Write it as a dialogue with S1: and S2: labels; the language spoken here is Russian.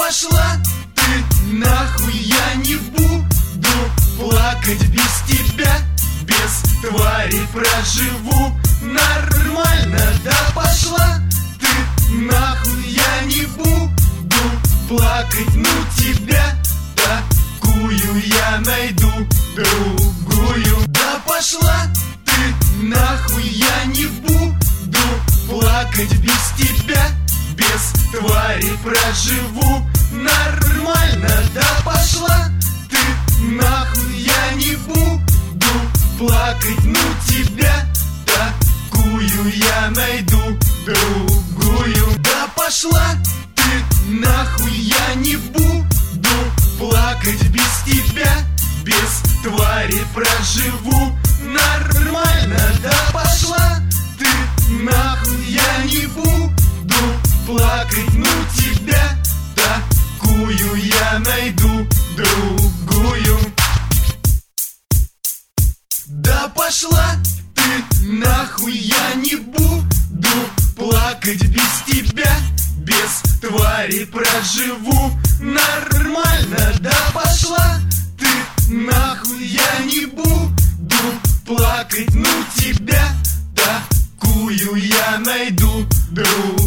S1: пошла ты нахуй, я не буду плакать без тебя. Без твари проживу нормально. Да пошла ты нахуй, я не буду плакать. Ну тебя такую я найду другую. Да пошла ты нахуй, я не буду плакать без тебя. Без твари проживу нормально. Да пошла ты нахуй, я не буду плакать. Ну тебя такую я найду другую. Да пошла ты нахуй, я не буду плакать без тебя. Без твари проживу нормально. Да пошла ты нахуй, я не буду плакать. Ну тебя такую я найду другую. Да пошла ты нахуй, я не буду плакать без тебя. Без твари проживу нормально. Да пошла ты нахуй, я не буду плакать. Ну тебя такую я найду другую.